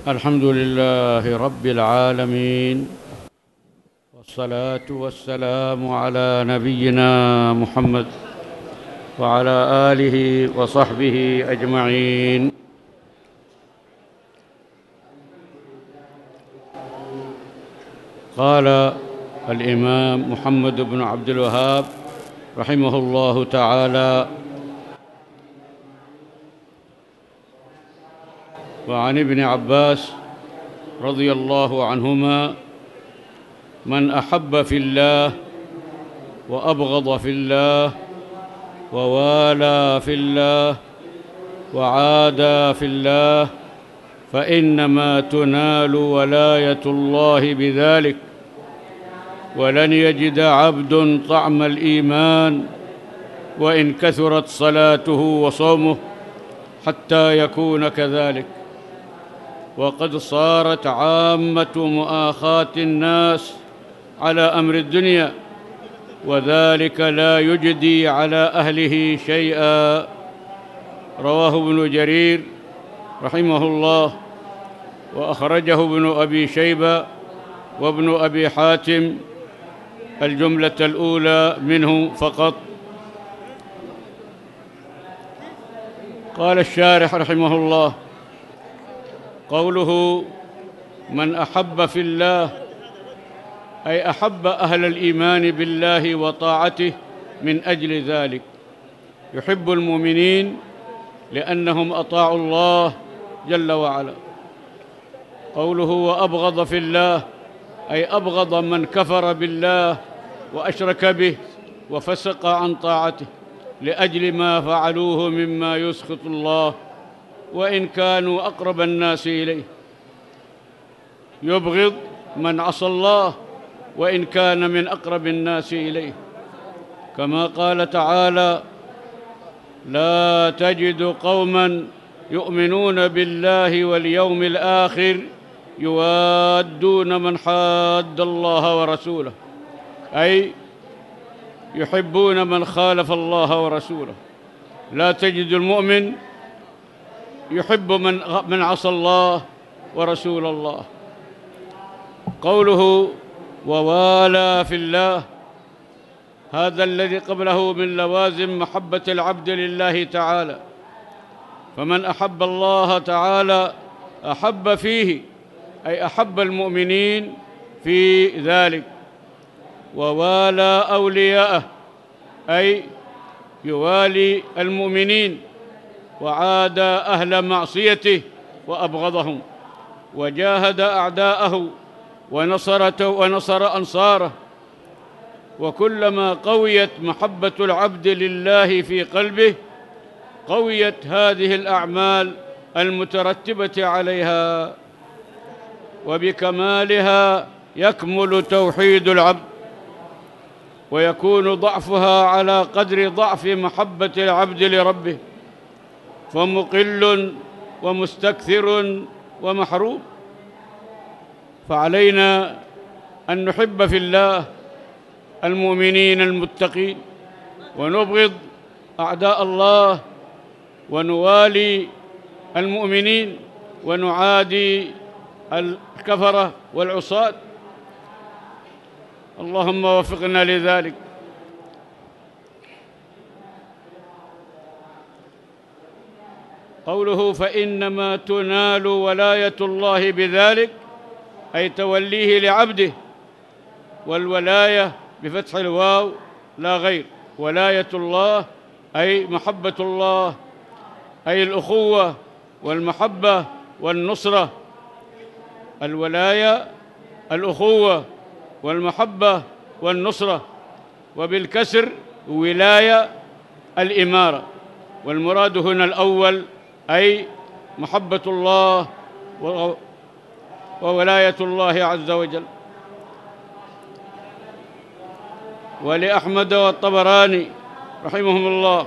الحمد لله رب العالمين، والصلاة والسلام على نبينا محمد وعلى آله وصحبه أجمعين. قال الإمام محمد بن عبد الوهاب رحمه الله تعالى: وعن ابن عباس رضي الله عنهما: من أحب في الله وأبغض في الله ووالى في الله وعادى في الله فإنما تنال ولاية الله بذلك، ولن يجد عبد طعم الإيمان وإن كثرت صلاته وصومه حتى يكون كذلك. وقد صارت عامة مؤاخاة الناس على أمر الدنيا، وذلك لا يجدي على أهله شيئا. رواه ابن جرير رحمه الله، وأخرجه ابن أبي شيبة وابن أبي حاتم الجملة الأولى منه فقط. قال الشارح رحمه الله: قوله من أحب في الله أي أحب أهل الإيمان بالله وطاعته من أجل ذلك، يحب المؤمنين لأنهم أطاعوا الله جل وعلا. قوله وأبغض في الله أي أبغض من كفر بالله وأشرك به وفسق عن طاعته لأجل ما فعلوه مما يسخط الله وإن كانوا أقرب الناس إليه. يبغض من عصى الله وإن كان من أقرب الناس إليه، كما قال تعالى: لا تجد قوما يؤمنون بالله واليوم الآخر يوادون من حاد الله ورسوله، أي يحبون من خالف الله ورسوله. لا تجد المؤمن يحب من عصى الله ورسول الله. قوله ووالى في الله، هذا الذي قبله من لوازم محبة العبد لله تعالى. فمن أحب الله تعالى أحب فيه، أي أحب المؤمنين في ذلك. ووالى أولياءه أي يوالي المؤمنين، وعادى أهل معصيته وأبغضهم، وجاهد أعداءه ونصر أنصاره. وكلما قويت محبة العبد لله في قلبه قويت هذه الأعمال المترتبة عليها، وبكمالها يكمل توحيد العبد، ويكون ضعفها على قدر ضعف محبة العبد لربه، فمقل ومستكثر ومحروم. فعلينا أن نحب في الله المؤمنين المتقين، ونبغض أعداء الله، ونوالي المؤمنين، ونعادي الكفرة والعصاة. اللهم وفقنا لذلك. قوله فإنما تنال ولاية الله بذلك، أي توليه لعبده. والولاية بفتح الواو لا غير، ولاية الله أي محبة الله، أي الأخوة والمحبة والنصرة. الولاية الأخوة والمحبة والنصرة، وبالكسر ولاية الإمارة. والمراد هنا الأول أي محبة الله وولاية الله عز وجل. ولأحمد والطبراني رحمهم الله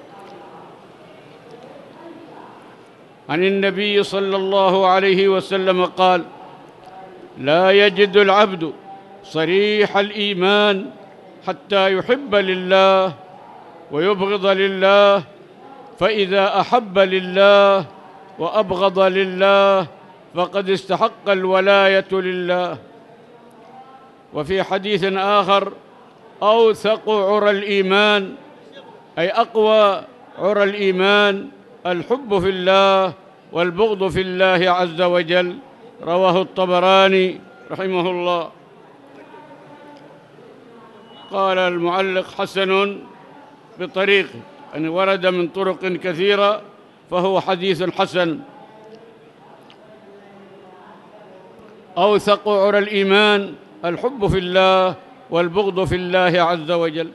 عن النبي صلى الله عليه وسلم قال: لا يجد العبد صريح الإيمان حتى يحب لله ويبغض لله، فإذا أحب لله وأبغض لله فقد استحق الولاية لله. وفي حديث آخر: أوثق عرى الإيمان، أي أقوى عرى الإيمان، الحب في الله والبغض في الله عز وجل. رواه الطبراني رحمه الله. قال المعلق: حسن بطريق، أن ورد من طرق كثيرة فهو حديث حسن. أوثق عرى الإيمان الحب في الله والبغض في الله عز وجل.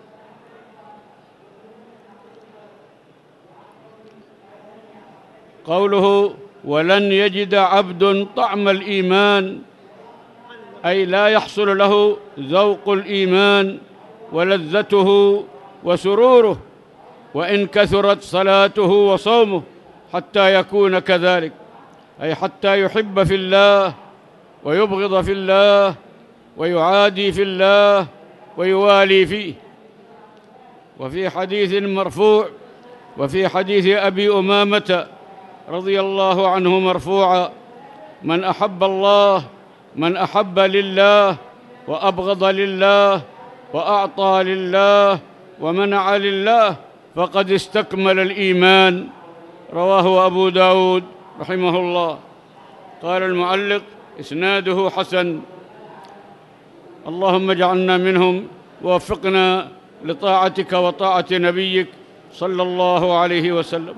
قوله: ولن يجد عبد طعم الإيمان، أي لا يحصل له ذوق الإيمان ولذته وسروره، وإن كثرت صلاته وصومه، حتى يكون كذلك، أي حتى يحب في الله ويبغض في الله ويعادي في الله ويوالي فيه. وفي حديث مرفوع، وفي حديث أبي أمامة رضي الله عنه مرفوعا: من أحب الله، من أحب لله وأبغض لله وأعطى لله ومنع لله فقد استكمل الإيمان. رواه أبو داود رحمه الله. قال المعلق: إسناده حسن. اللهم اجعلنا منهم ووفقنا لطاعتك وطاعة نبيك صلى الله عليه وسلم.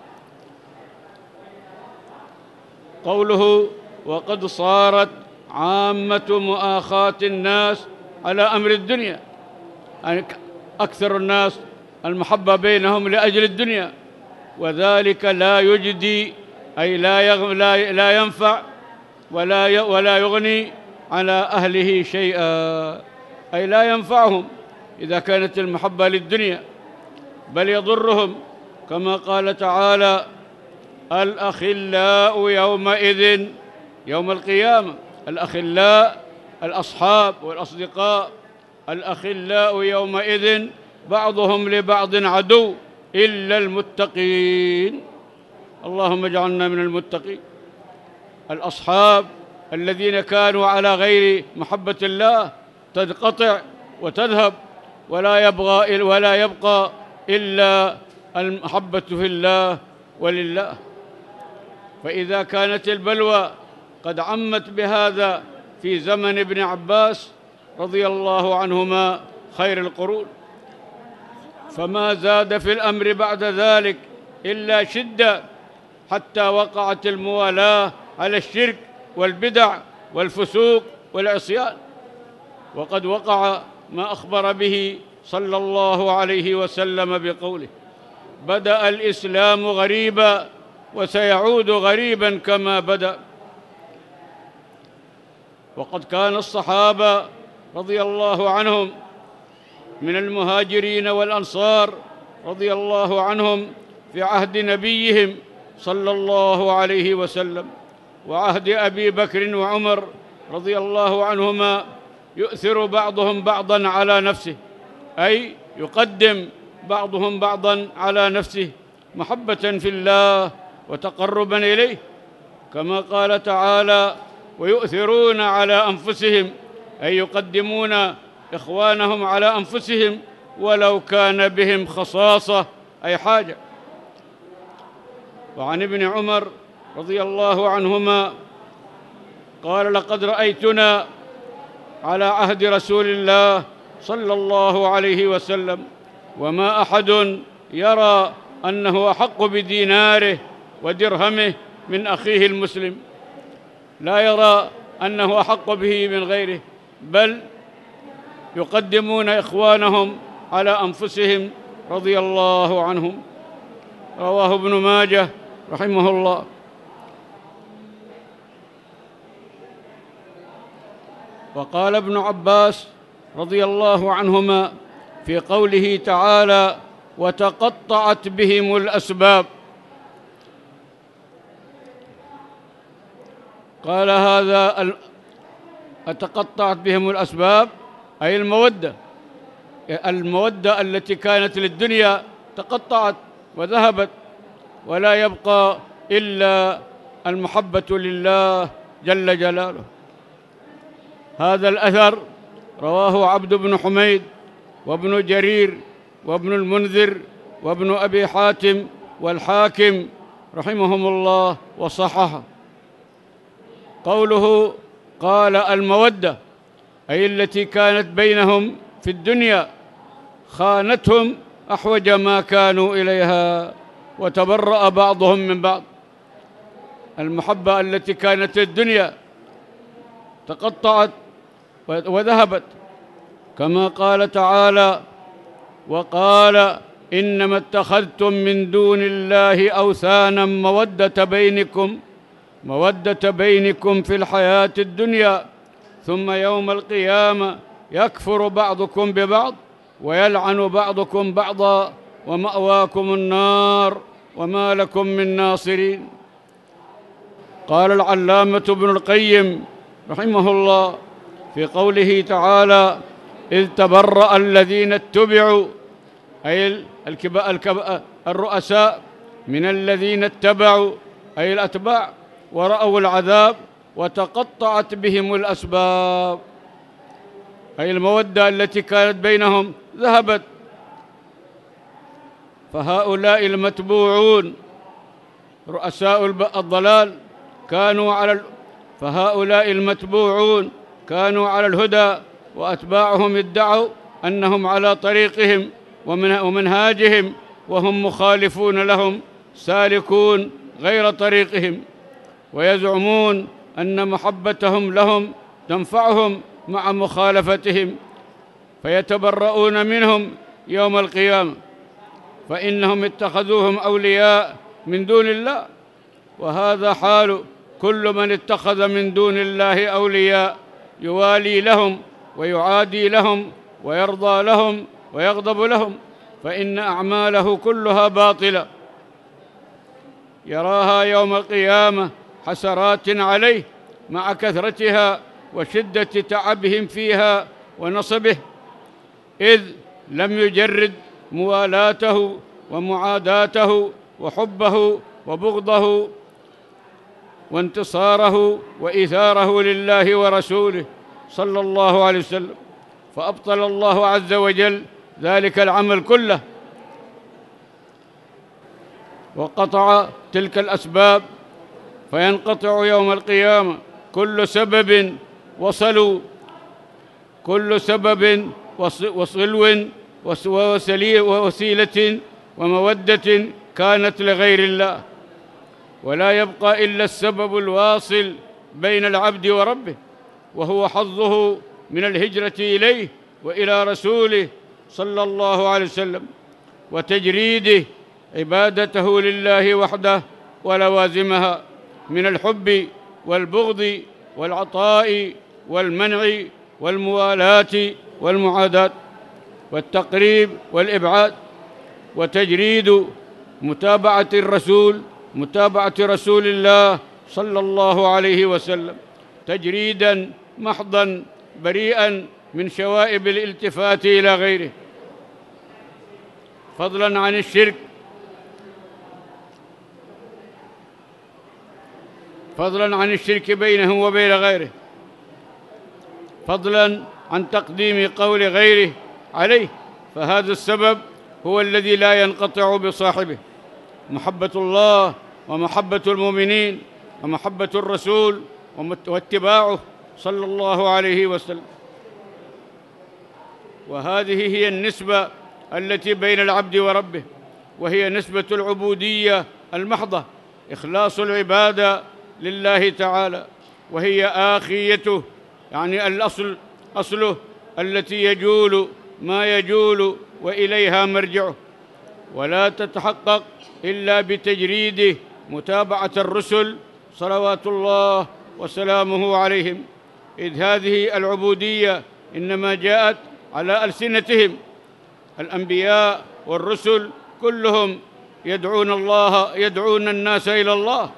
قوله: وقد صارت عامة مؤاخاة الناس على أمر الدنيا، يعني أكثر الناس المحبة بينهم لأجل الدنيا، وذلك لا يجدي، أي لا ينفع ولا يغني على أهله شيئا، أي لا ينفعهم إذا كانت المحبة للدنيا، بل يضرهم، كما قال تعالى: الأخلاء يومئذ، يوم القيامة، الأخلاء الأصحاب والأصدقاء، الأخلاء يومئذ بعضهم لبعض عدو إلا المتقين. اللهم اجعلنا من المتقين. الأصحاب الذين كانوا على غير محبة الله تنقطع وتذهب، ولا يبقى إلا المحبة في الله ولله. فإذا كانت البلوى قد عمت بهذا في زمن ابن عباس رضي الله عنهما خير القرون، فما زاد في الأمر بعد ذلك إلا شدة، حتى وقعت الموالاة على الشرك والبدع والفسوق والعصيان. وقد وقع ما أخبر به صلى الله عليه وسلم بقوله: بدأ الإسلام غريبا وسيعود غريبا كما بدأ. وقد كان الصحابة رضي الله عنهم من المهاجرين والأنصار رضي الله عنهم في عهد نبيهم صلى الله عليه وسلم وعهد أبي بكر وعمر رضي الله عنهما يؤثر بعضهم بعضا على نفسه، أي يقدم بعضهم بعضا على نفسه محبة في الله وتقربا إليه، كما قال تعالى: ويؤثرون على أنفسهم، أي يقدمون إخوانهم على أنفسهم ولو كان بهم خصاصة، أي حاجة. وعن ابن عمر رضي الله عنهما قال: لقد رأيتنا على عهد رسول الله صلى الله عليه وسلم وما أحد يرى أنه أحق بديناره ودرهمه من أخيه المسلم، لا يرى أنه أحق به من غيره، بل يقدمون إخوانهم على أنفسهم رضي الله عنهم. رواه ابن ماجه رحمه الله. وقال ابن عباس رضي الله عنهما في قوله تعالى: وتقطعت بهم الأسباب، قال هذا تقطعت بهم الأسباب، أي المودة التي كانت للدنيا تقطعت وذهبت، ولا يبقى إلا المحبة لله جل جلاله. هذا الأثر رواه عبد بن حميد وابن جرير وابن المنذر وابن أبي حاتم والحاكم رحمهم الله وصححه. قوله قال المودة أي التي كانت بينهم في الدنيا خانتهم أحوج ما كانوا إليها وتبرأ بعضهم من بعض. المحبة التي كانت في الدنيا تقطعت وذهبت، كما قال تعالى: وقال إنما اتخذتم من دون الله أوثانا مودة بينكم في الحياة الدنيا ثم يوم القيامة يكفر بعضكم ببعض ويلعن بعضكم بعضا ومأواكم النار وما لكم من ناصرين. قال العلامة ابن القيم رحمه الله في قوله تعالى: إذ تبرأ الذين اتبعوا، أي الرؤساء، من الذين اتبعوا أي الأتباع، ورأوا العذاب وتقطعت بهم الأسباب، أي المودة التي كانت بينهم ذهبت. فهؤلاء المتبوعون رؤساء الضلال فهؤلاء المتبوعون كانوا على الهدى، وأتباعهم ادعوا أنهم على طريقهم ومنهاجهم، وهم مخالفون لهم سالكون غير طريقهم، ويزعمون أن محبتهم لهم تنفعهم مع مخالفتهم، فيتبرؤون منهم يوم القيامة، فإنهم اتخذوهم أولياء من دون الله. وهذا حال كل من اتخذ من دون الله أولياء، يوالي لهم ويعادي لهم ويرضى لهم ويغضب لهم، فإن أعماله كلها باطلة، يراها يوم القيامة حسرات عليه مع كثرتها وشدة تعبهم فيها ونصبه، إذ لم يجرد موالاته ومعاداته وحبه وبغضه وانتصاره وإيثاره لله ورسوله صلى الله عليه وسلم، فأبطل الله عز وجل ذلك العمل كله وقطع تلك الأسباب، فينقطع يوم القيامة كل سبب وصلو ووسيلة ومودة كانت لغير الله، ولا يبقى إلا السبب الواصل بين العبد وربه، وهو حظه من الهجرة إليه وإلى رسوله صلى الله عليه وسلم، وتجريده عبادته لله وحده ولوازمها من الحب والبغض والعطاء والمنع والموالاة والمعاداة والتقريب والإبعاد، وتجريد متابعة رسول الله صلى الله عليه وسلم تجريداً محضاً بريئاً من شوائب الالتفات إلى غيره، فضلاً عن الشرك بينه وبين غيره، فضلاً عن تقديم قول غيره عليه، فهذا السبب هو الذي لا ينقطع بصاحبه، محبة الله ومحبة المؤمنين ومحبة الرسول واتباعه صلى الله عليه وسلم. وهذه هي النسبة التي بين العبد وربه، وهي نسبة العبودية المحضة، إخلاص العبادة لله تعالى، وهي آخيته، يعني أصله التي يجول ما يجول وإليها مرجعه، ولا تتحقق إلا بتجريده متابعة الرسل صلوات الله وسلامه عليهم، إذ هذه العبودية إنما جاءت على ألسنتهم، الأنبياء والرسل كلهم يدعون الناس إلى الله،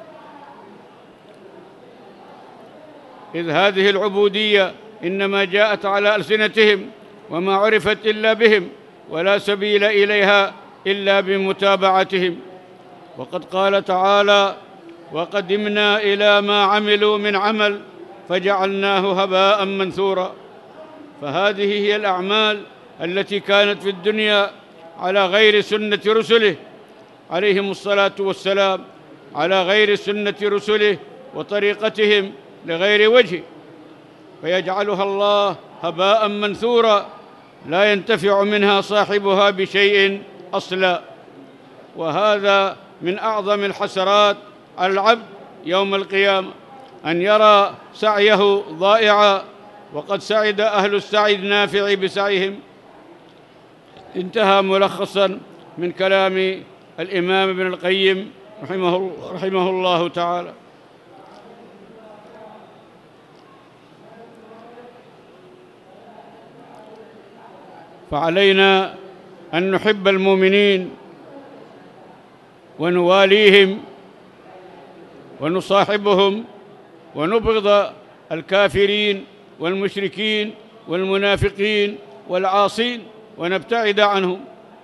إذ هذه العبودية إنما جاءت على ألسنتهم وما عرفت إلا بهم، ولا سبيل إليها إلا بمتابعتهم. وقد قال تعالى: وقدمنا إلى ما عملوا من عمل فجعلناه هباء منثورا. فهذه هي الأعمال التي كانت في الدنيا على غير سنة رسله عليهم الصلاة والسلام، على غير سنة رسله وطريقتهم لغير وجه، فيجعلها الله هباء منثورا لا ينتفع منها صاحبها بشيء أصلا. وهذا من أعظم الحسرات على العبد يوم القيامة، أن يرى سعيه ضائعا وقد سعد أهل السعي النافع بسعيهم. انتهى ملخصا من كلام الإمام ابن القيم رحمه الله تعالى. فعلينا أن نحب المؤمنين ونواليهم ونصاحبهم، ونبغض الكافرين والمشركين والمنافقين والعاصين ونبتعد عنهم.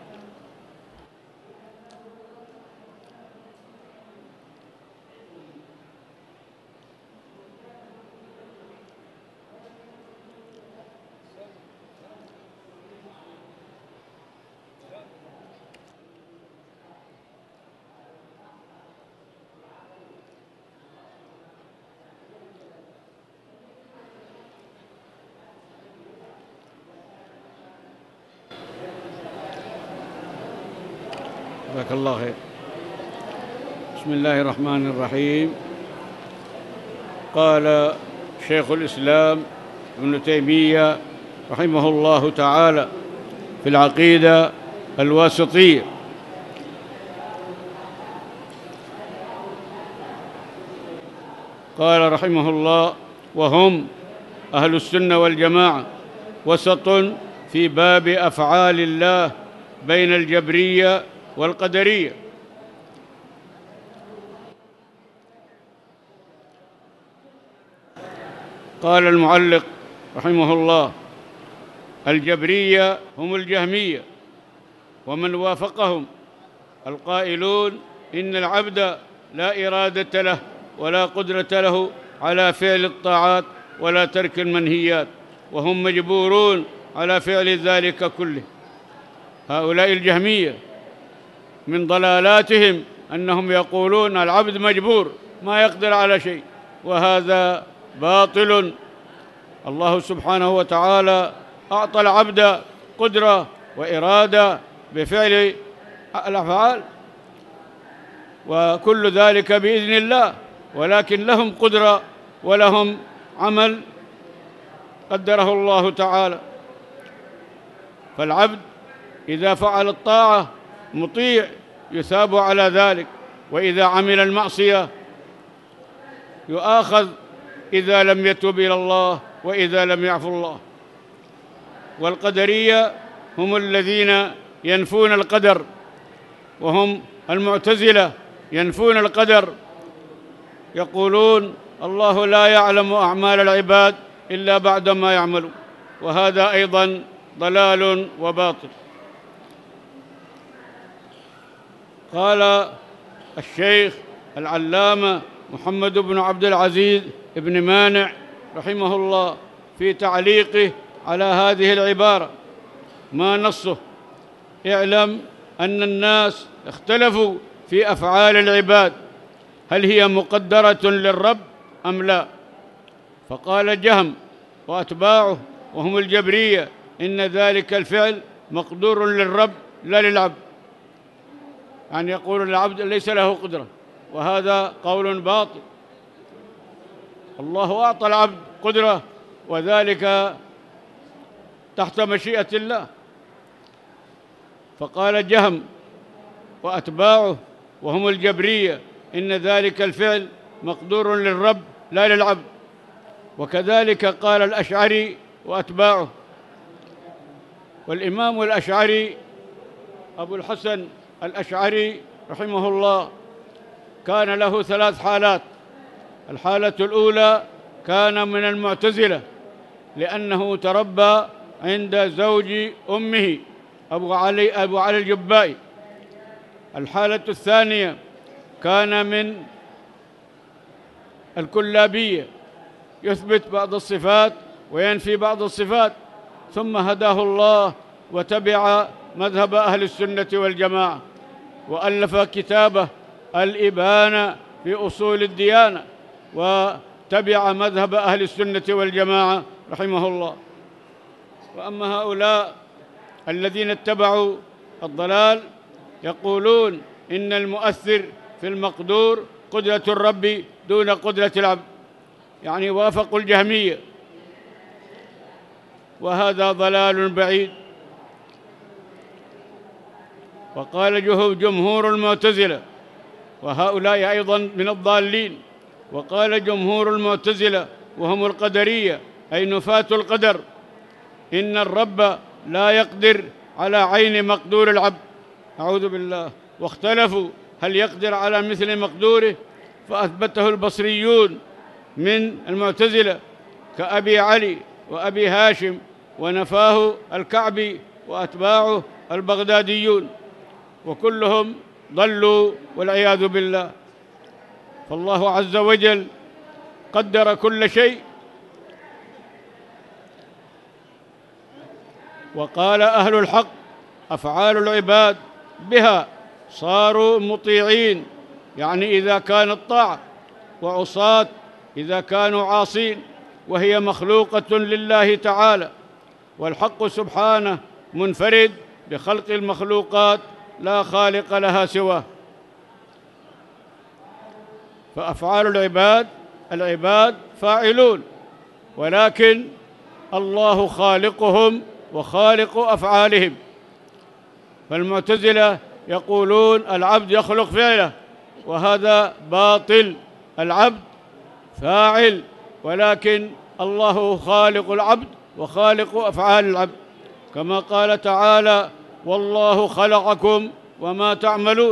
جزاك الله خير. بسم الله الرحمن الرحيم. قال شيخ الإسلام ابن تيمية رحمه الله تعالى في العقيدة الواسطية: قال رحمه الله: وهم أهل السنة والجماعة وسط في باب أفعال الله بين الجبرية والقدرية. قال المعلق رحمه الله: الجبرية هم الجهمية ومن وافقهم القائلون إن العبد لا إرادة له ولا قدرة له على فعل الطاعات ولا ترك المنهيات، وهم مجبورون على فعل ذلك كله. هؤلاء الجهمية من ضلالاتهم أنهم يقولون العبد مجبور ما يقدر على شيء، وهذا باطل. الله سبحانه وتعالى أعطى العبد قدرة وإرادة بفعل الأفعال، وكل ذلك بإذن الله، ولكن لهم قدرة ولهم عمل قدره الله تعالى. فالعبد إذا فعل الطاعة مطيع يثاب على ذلك، وإذا عمل المعصية يؤاخذ إذا لم يتب إلى الله وإذا لم يعفو الله. والقدرية هم الذين ينفون القدر، وهم المعتزلة ينفون القدر، يقولون الله لا يعلم أعمال العباد إلا بعد ما يعملوا، وهذا أيضا ضلال وباطل. قال الشيخ العلامة محمد بن عبد العزيز بن مانع رحمه الله في تعليقه على هذه العبارة ما نصه: اعلم أن الناس اختلفوا في أفعال العباد هل هي مقدرة للرب أم لا. فقال جهم وأتباعه وهم الجبرية إن ذلك الفعل مقدور للرب لا للعبد، يعني يقول العبد ليس له قدرة، وهذا قول باطل. الله أعطى العبد قدرة وذلك تحت مشيئة الله. فقال جهم وأتباعه وهم الجبرية إن ذلك الفعل مقدور للرب لا للعبد. وكذلك قال الأشعري وأتباعه. والإمام الأشعري أبو الحسن الأشعري رحمه الله كان له 3 حالات. الحالة الأولى كان من المعتزلة لأنه تربى عند زوج أمه أبو علي الجبائي. الحالة الثانية كان من الكلابية، يثبت بعض الصفات وينفي بعض الصفات، ثم هداه الله وتبع مذهب أهل السنة والجماعة، وألف كتابه الإبانة في أصول الديانة، وتبع مذهب أهل السنة والجماعة رحمه الله. وأما هؤلاء الذين اتبعوا الضلال يقولون إن المؤثر في المقدور قدرة الرب دون قدرة العبد، يعني وافقوا الجهمية، وهذا ضلال بعيد. وقال جمهور المعتزلة، وهؤلاء أيضا من الضالين، وقال جمهور المعتزلة وهم القدرية أي نفاة القدر إن الرب لا يقدر على عين مقدور العبد، أعوذ بالله، واختلفوا هل يقدر على مثل مقدوره، فأثبته البصريون من المعتزلة كأبي علي وأبي هاشم، ونفاه الكعبي وأتباعه البغداديون، وكلهم ضلوا والعياذ بالله. فالله عز وجل قدر كل شيء، وقال أهل الحق أفعال العباد بها صاروا مطيعين، يعني إذا كانت طاعة، وعصاة إذا كانوا عاصين، وهي مخلوقة لله تعالى، والحق سبحانه منفرد بخلق المخلوقات لا خالق لها سواه. فأفعال العباد فاعلون، ولكن الله خالقهم وخالق أفعالهم. فالمعتزلة يقولون العبد يخلق فعله، وهذا باطل، العبد فاعل، ولكن الله خالق العبد وخالق أفعال العبد، كما قال تعالى والله خلقكم وما تعملون.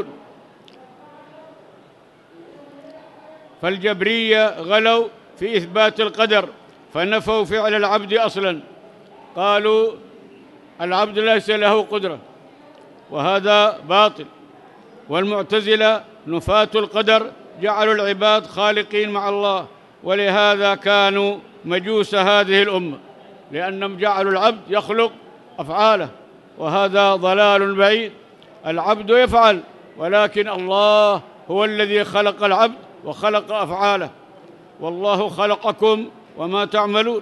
فالجبرية غلوا في إثبات القدر، فنفوا فعل العبد أصلاً، قالوا العبد ليس له قدرة، وهذا باطل. والمعتزلة نفاة القدر جعلوا العباد خالقين مع الله، ولهذا كانوا مجوس هذه الأمة، لأنهم جعلوا العبد يخلق أفعاله، وهذا ضلال بعيد. العبد يفعل، ولكن الله هو الذي خلق العبد وخلق أفعاله، والله خلقكم وما تعملون.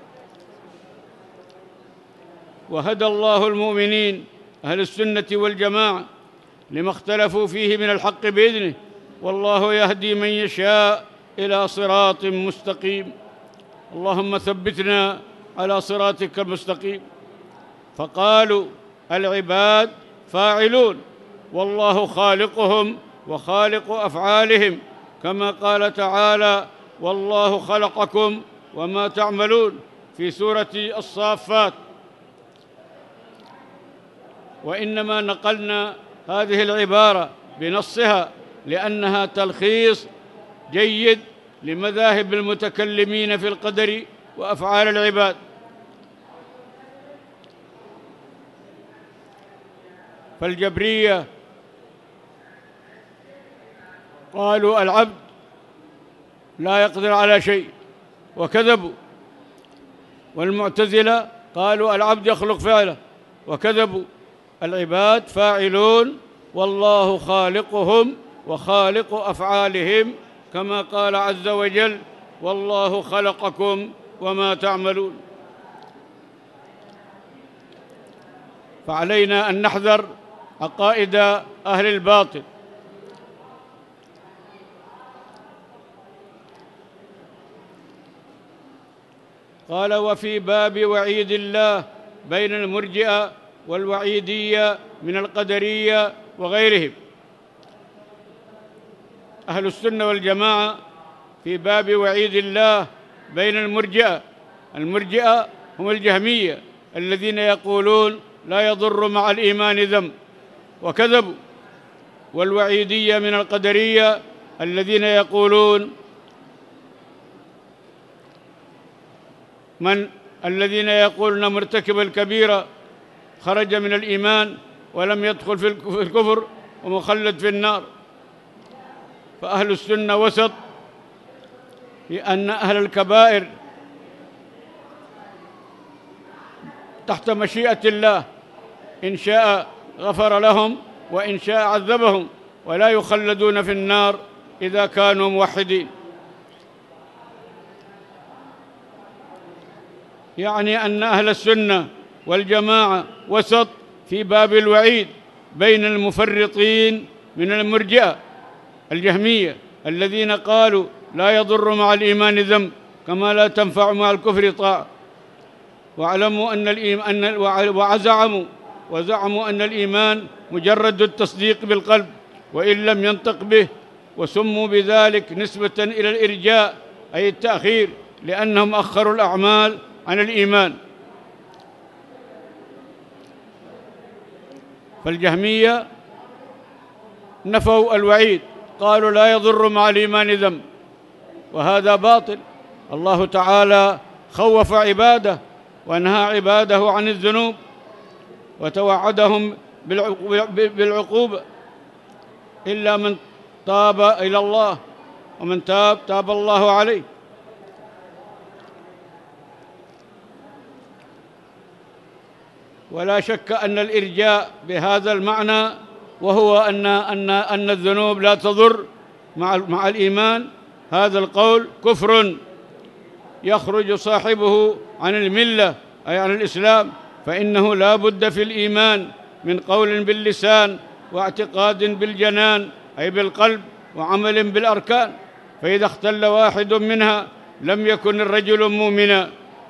وهدى الله المؤمنين أهل السنة والجماعة لما اختلفوا فيه من الحق بإذنه، والله يهدي من يشاء إلى صراط مستقيم. اللهم ثبتنا على صراطك المستقيم. فقالوا العباد فاعلون، والله خالقهم وخالق أفعالهم، كما قال تعالى والله خلقكم وما تعملون في سورة الصافات. وإنما نقلنا هذه العبارة بنصها لأنها تلخيص جيد لمذاهب المتكلمين في القدر وأفعال العباد. فالجبرية قالوا العبد لا يقدر على شيء وكذبوا، والمعتزلة قالوا العبد يخلق فعله وكذبوا. العباد فاعلون، والله خالقهم وخالق أفعالهم، كما قال عز وجل والله خلقكم وما تعملون. فعلينا أن نحذر عقائد أهل الباطل. قال وفي باب وعيد الله بين المرجئة والوعيدية من القدرية وغيرهم. أهل السنة والجماعة في باب وعيد الله بين المرجئة هم الجهمية الذين يقولون لا يضر مع الإيمان ذنب وكذبوا، والوعيدية من القدرية الذين يقولون الذين يقولون مرتكب الكبيرة خرج من الإيمان ولم يدخل في الكفر ومخلد في النار. فأهل السنة وسط لأن أهل الكبائر تحت مشيئة الله، إن شاء غفر لهم وإن شاء عذبهم، ولا يخلدون في النار إذا كانوا موحدين. يعني أن أهل السنة والجماعة وسط في باب الوعيد بين المفرطين من المرجئة الجهمية الذين قالوا لا يضر مع الإيمان ذنب كما لا تنفع مع الكفر طاعة، واعلموا وزعموا أن الإيمان مجرد التصديق بالقلب وإن لم ينطق به، وسموا بذلك نسبة إلى الإرجاء أي التأخير، لأنهم أخروا الأعمال عن الإيمان. فالجهمية نفوا الوعيد، قالوا لا يضر مع الإيمان ذنب، وهذا باطل. الله تعالى خوف عباده ونهى عباده عن الذنوب وتوعدهم بالعقوبة، إلا من تاب إلى الله، ومن تاب الله عليه. ولا شك أن الإرجاء بهذا المعنى، وهو أن الذنوب لا تضر مع الإيمان، هذا القول كفر يخرج صاحبه عن الملة أي عن الإسلام، فإنه لا بد في الإيمان من قول باللسان واعتقاد بالجنان أي بالقلب وعمل بالأركان، فإذا اختل واحد منها لم يكن الرجل مؤمنا.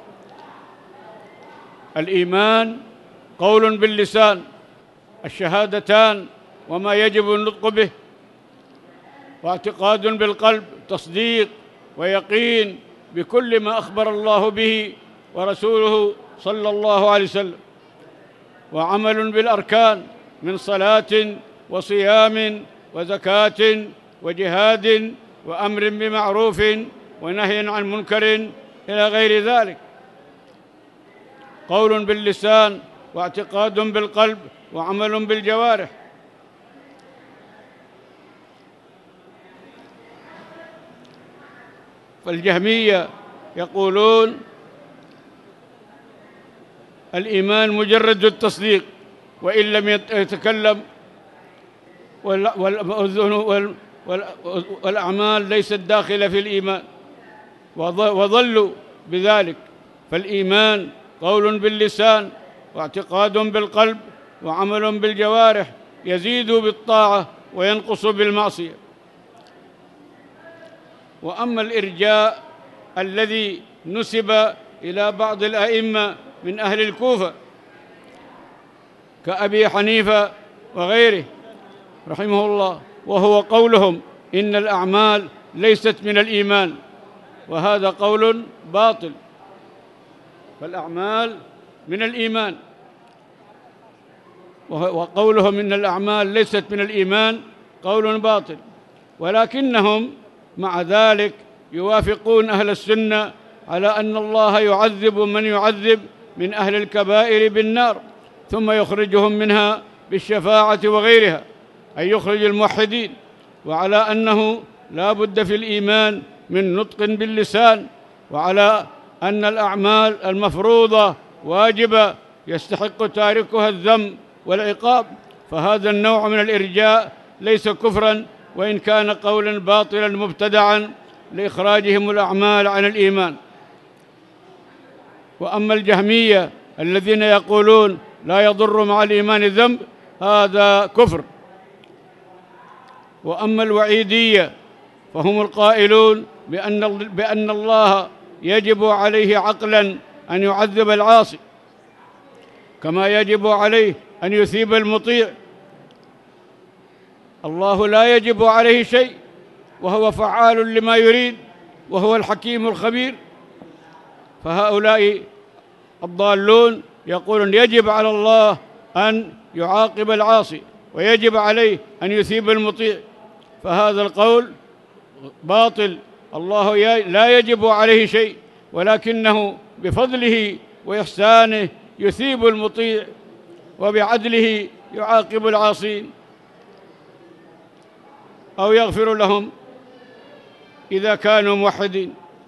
الإيمان قول باللسان، الشهادتان وما يجب النطق به، واعتقاد بالقلب، تصديق ويقين بكل ما أخبر الله به ورسوله صلى الله عليه وسلم، وعمل بالأركان من صلاة وصيام وزكاة وجهاد وأمر بمعروف ونهي عن منكر إلى غير ذلك. قول باللسان واعتقاد بالقلب وعمل بالجوارح. فالجهمية يقولون الإيمان مجرد التصديق وإن لم يتكلم، والأعمال ليست داخلة في الإيمان، وضلوا بذلك. فالإيمان قول باللسان واعتقاد بالقلب وعمل بالجوارح، يزيد بالطاعة وينقص بالمعصية. وأما الإرجاء الذي نسب إلى بعض الأئمة من أهل الكوفة كأبي حنيفة وغيره رحمه الله، وهو قولهم إن الأعمال ليست من الإيمان، وهذا قول باطل، فالأعمال من الإيمان، وقولهم إن الأعمال ليست من الإيمان قول باطل. ولكنهم مع ذلك يوافقون أهل السنة على أن الله يعذب من يعذب من أهل الكبائر بالنار، ثم يخرجهم منها بالشفاعة وغيرها، أي يخرج الموحدين، وعلى أنه لا بد في الإيمان من نطق باللسان، وعلى أن الأعمال المفروضة واجبة يستحق تاركها الذم والعقاب. فهذا النوع من الإرجاء ليس كفراً، وإن كان قولاً باطلاً مبتدعاً لإخراجهم الأعمال عن الإيمان. وأما الجهمية الذين يقولون لا يضر مع الإيمان ذنب، هذا كفر. وأما الوعيدية فهم القائلون بأن الله يجب عليه عقلاً أن يعذب العاصي كما يجب عليه أن يثيب المطيع. الله لا يجب عليه شيء، وهو فعال لما يريد، وهو الحكيم الخبير. فهؤلاء الضالون يقولون يجب على الله أن يعاقب العاصي ويجب عليه أن يثيب المطيع، فهذا القول باطل. الله لا يجب عليه شيء، ولكنه بفضله وإحسانه يثيب المطيع، وبعدله يعاقب العاصين أو يغفر لهم إذا كانوا موحدين.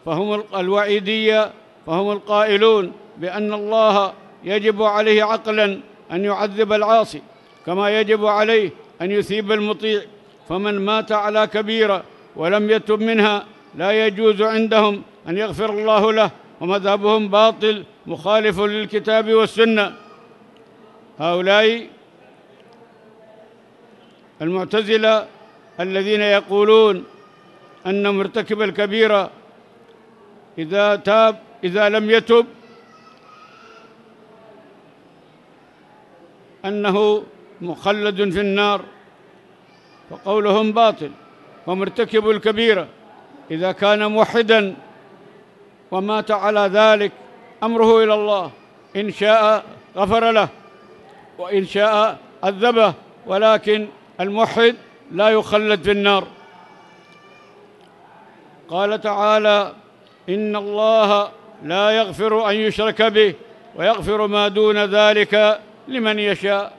فهم الوعيدية، فهم القائلون بأن الله يجب عليه عقلاً أن يعذب العاصي كما يجب عليه أن يثيب المطيع. فمن مات على كبيرة ولم يتب منها لا يجوز عندهم أن يغفر الله له، ومذهبهم باطل مخالف للكتاب والسنة. هؤلاء المعتزلة الذين يقولون أن مرتكب الكبيرة إذا لم يتب أنه مخلد في النار، فقولهم باطل. ومرتكب الكبيرة إذا كان موحداً ومات على ذلك أمره إلى الله، إن شاء غفر له وإن شاء عذبه، ولكن الموحد لا يخلد في النار. قال تعالى: إن الله لا يغفر أن يشرك به ويغفر ما دون ذلك لمن يشاء.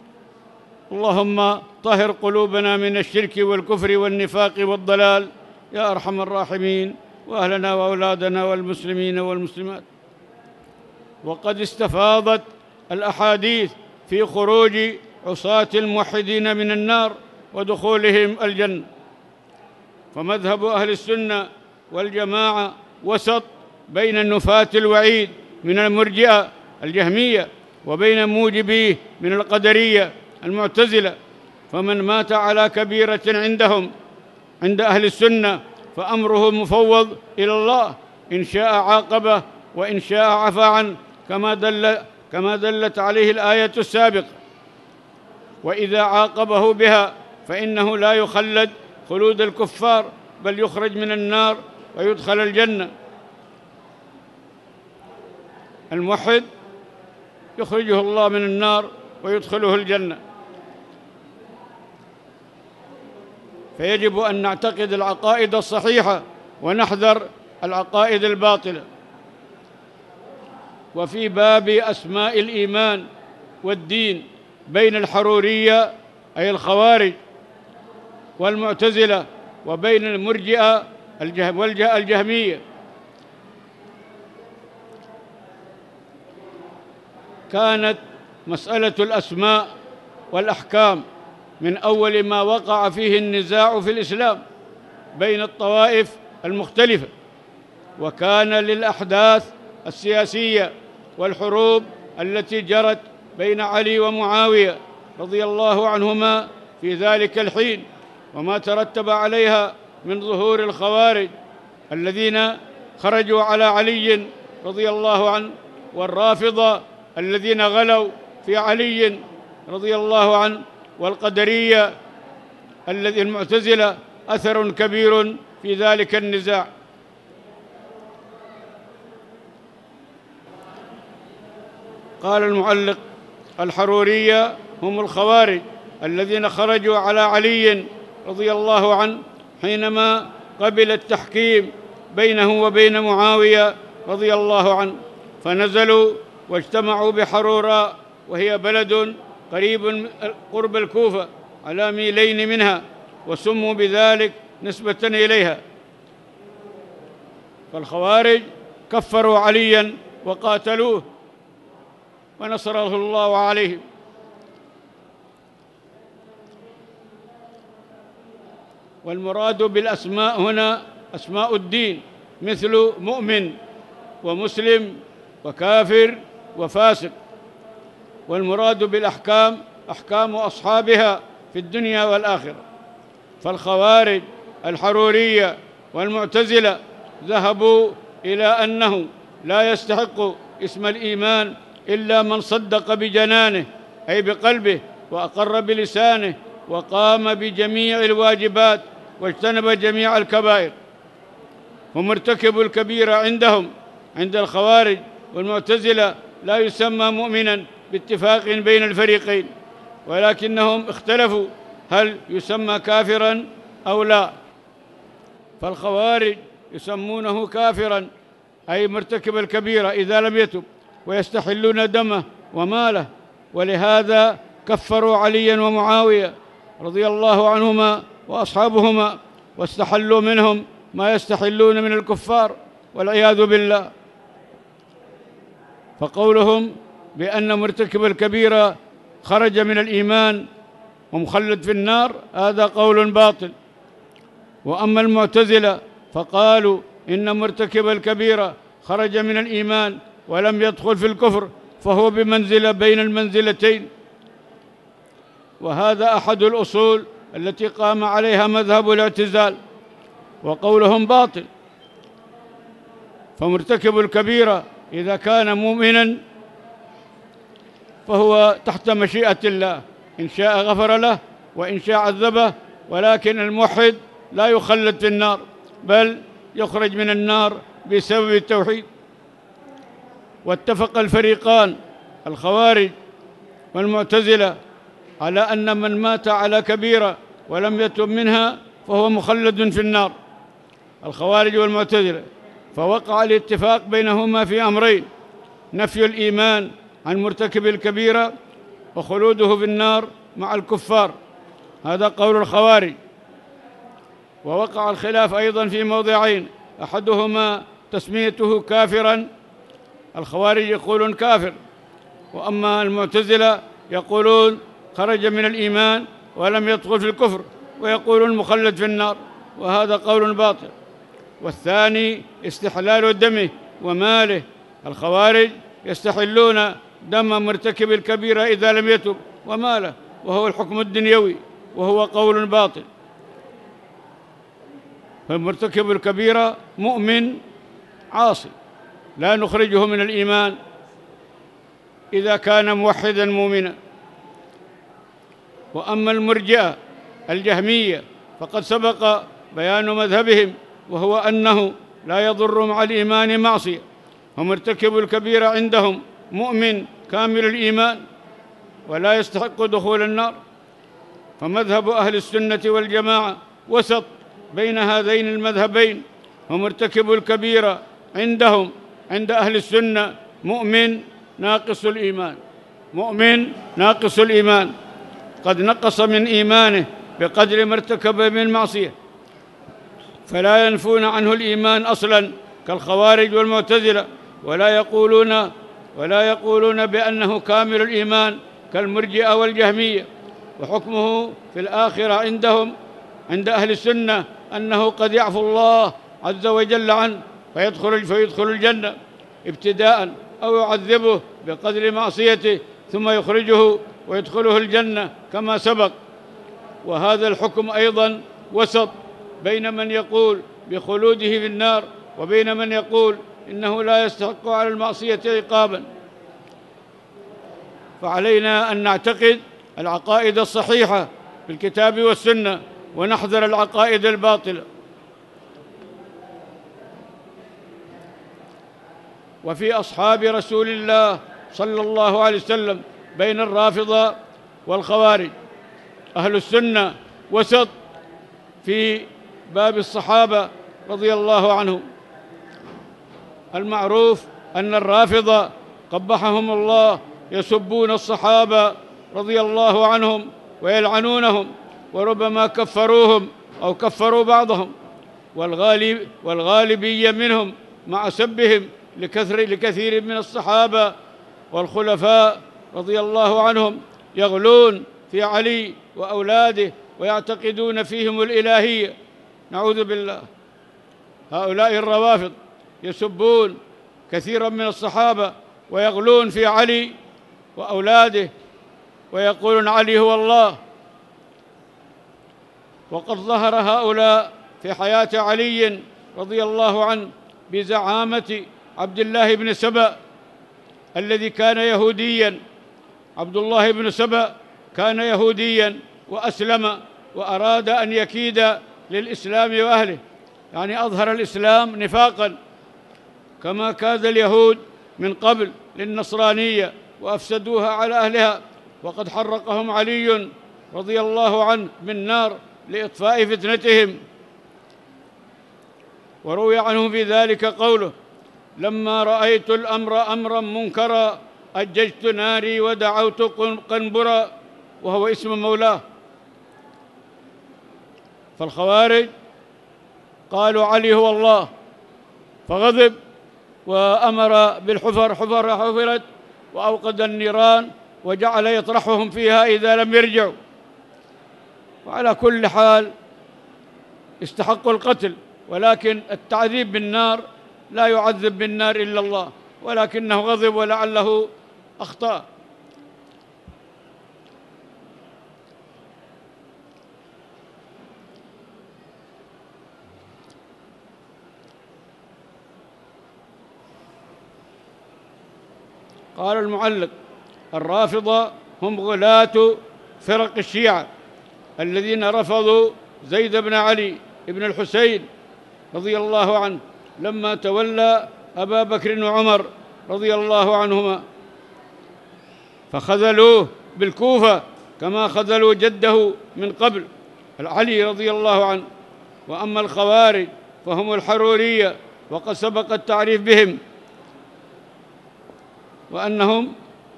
اللهم طهر قلوبنا من الشرك والكفر والنفاق والضلال يا أرحم الراحمين، وأهلنا وأولادنا والمسلمين والمسلمات. وقد استفاضت الأحاديث في خروج عصاة الموحدين من النار ودخولهم الجنة، فمذهب أهل السنة والجماعة وسط بين النفاة الوعيد من المرجئة الجهمية وبين موجبيه من القدرية المعتزلة. فمن مات على كبيرة عندهم عند أهل السنة فأمره مفوض إلى الله، إن شاء عاقبه وإن شاء عفى عنه، كما دلت عليه الآية السابقة. وإذا عاقبه بها فإنه لا يخلد خلود الكفار، بل يخرج من النار ويدخل الجنة. الموحد يخرجه الله من النار ويدخله الجنة. فيجب أن نعتقد العقائد الصحيحة ونحذر العقائد الباطلة. وفي باب أسماء الإيمان والدين بين الحرورية أي الخوارج والمعتزلة وبين المرجئة الجهمية، كانت مسألة الأسماء والأحكام من أول ما وقع فيه النزاع في الإسلام بين الطوائف المختلفة، وكان للأحداث السياسية والحروب التي جرت بين علي ومعاوية رضي الله عنهما في ذلك الحين، وما ترتب عليها من ظهور الخوارج الذين خرجوا على علي رضي الله عنه، والرافضة الذين غلوا في علي رضي الله عنه، والقدرية المعتزلة أثر كبير في ذلك النزاع. قال المعلق: الحرورية هم الخوارج الذين خرجوا على علي رضي الله عنه حينما قبل التحكيم بينه وبين معاوية رضي الله عنه، فنزلوا واجتمعوا بحروراء، وهي بلد قريب قرب الكوفة على ميلين منها، وسموا بذلك نسبة إليها. فالخوارج كفروا عليا وقاتلوه ونصره الله عليهم. والمراد بالأسماء هنا أسماء الدين، مثل مؤمن ومسلم وكافر وفاسق. والمراد بالأحكام أحكام أصحابها في الدنيا والآخرة. فالخوارج الحرورية والمعتزلة ذهبوا إلى أنه لا يستحق اسم الإيمان إلا من صدق بجنانه أي بقلبه، وأقر بلسانه، وقام بجميع الواجبات واجتنب جميع الكبائر. ومرتكب الكبيرة عندهم عند الخوارج والمعتزلة لا يسمى مؤمنا باتفاق بين الفريقين، ولكنهم اختلفوا هل يسمى كافرا أو لا. فالخوارج يسمونه كافرا أي مرتكب الكبيرة إذا لم يتب، ويستحلون دمه وماله، ولهذا كفروا عليا ومعاوية رضي الله عنهما وأصحابهما، واستحلوا منهم ما يستحلون من الكفار والعياذ بالله. فقولهم بأن مرتكب الكبيرة خرج من الإيمان ومخلد في النار هذا قول باطل. وأما المعتزلة فقالوا إن مرتكب الكبيرة خرج من الإيمان ولم يدخل في الكفر فهو بمنزلة بين المنزلتين، وهذا أحد الأصول التي قام عليها مذهب الاعتزال، وقولهم باطل. فمرتكب الكبيرة إذا كان مؤمنا فهو تحت مشيئة الله، إن شاء غفر له وإن شاء عذبه، ولكن الموحد لا يخلد في النار بل يخرج من النار بسبب التوحيد. واتفق الفريقان الخوارج والمعتزلة على أن من مات على كبيرة ولم يتب منها فهو مخلد في النار، الخوارج والمعتزلة. فوقع الاتفاق بينهما في أمرين: نفي الإيمان عن مرتكب الكبيرة وخلوده في النار مع الكفار، هذا قول الخوارج. ووقع الخلاف أيضا في موضعين: أحدهما تسميته كافرا، الخوارج يقولون كافر، وأما المعتزلة يقولون خرج من الإيمان ولم يدخل في الكفر ويقولون مخلد في النار، وهذا قول باطل. والثاني استحلال دمه وماله، الخوارج يستحلون دم مرتكب الكبيرة إذا لم يتب وماله، وهو الحكم الدنيوي، وهو قول باطل. فمرتكب الكبيرة مؤمن عاصي لا نخرجه من الإيمان إذا كان موحدا مؤمنا. وأما المرجئة الجهمية فقد سبق بيان مذهبهم، وهو أنه لا يضر مع الإيمان معصية، ومرتكب الكبيرة عندهم مؤمن كامل الإيمان ولا يستحق دخول النار. فمذهب أهل السنة والجماعة وسط بين هذين المذهبين، ومرتكب الكبيرة عندهم عند أهل السنة مؤمن ناقص الإيمان، مؤمن ناقص الإيمان، قد نقص من إيمانه بقدر ما ارتكب من معصية، فلا ينفون عنه الإيمان أصلا كالخوارج والمعتزلة، ولا يقولون بأنه كامل الإيمان كالمرجئة والجهمية. وحكمه في الآخرة عندهم عند أهل السنة أنه قد يعفو الله عز وجل عنه فيدخل الجنة ابتداء، أو يعذبه بقدر معصيته ثم يخرجه ويدخله الجنة كما سبق. وهذا الحكم أيضا وسط بين من يقول بخلوده في النار وبين من يقول إنه لا يستحق على المعصية عقابا. فعلينا أن نعتقد العقائد الصحيحة في الكتاب والسنة ونحذر العقائد الباطلة. وفي أصحاب رسول الله صلى الله عليه وسلم بين الرافضة والخوارج أهل السنة وسط في باب الصحابة رضي الله عنهم. المعروف أن الرافضة قبحهم الله يسبون الصحابة رضي الله عنهم ويلعنونهم، وربما كفروهم أو كفروا بعضهم، والغالبية منهم مع سبهم لكثير من الصحابة والخلفاء رضي الله عنهم يغلون في علي وأولاده ويعتقدون فيهم الإلهية، نعوذ بالله. هؤلاء الروافض يسبون كثيرا من الصحابة ويغلون في علي وأولاده ويقولون علي هو الله. وقد ظهر هؤلاء في حياة علي رضي الله عنه بزعامة عبد الله بن سبأ الذي كان يهوديا. عبد الله بن سبأ كان يهوديا وأسلم وأراد أن يكيد للإسلام وأهله، يعني أظهر الإسلام نفاقا كما كاد اليهود من قبل للنصرانية وأفسدوها على أهلها، وقد حرقهم علي رضي الله عنه بالنار لإطفاء فتنتهم. وروي عنه في ذلك قوله: لما رأيت الأمر أمرا منكرا أججت ناري ودعوت قنبرا، وهو اسم مولاه. فالخوارج قالوا علي هو الله، فغضب وأمر بالحفر، حفرت وأوقد النيران وجعل يطرحهم فيها إذا لم يرجعوا. وعلى كل حال استحقوا القتل، ولكن التعذيب بالنار لا يعذب بالنار إلا الله، ولكنه غضب ولعله أخطأ. قال المعلق: الرافضة هم غلاة فرق الشيعة الذين رفضوا زيد بن علي بن الحسين رضي الله عنه لما تولى أبا بكر وعمر رضي الله عنهما، فخذلوه بالكوفة كما خذلوا جده من قبل علي رضي الله عنه. وأما الخوارج فهم الحرورية، وقد سبق التعريف بهم، وأنهم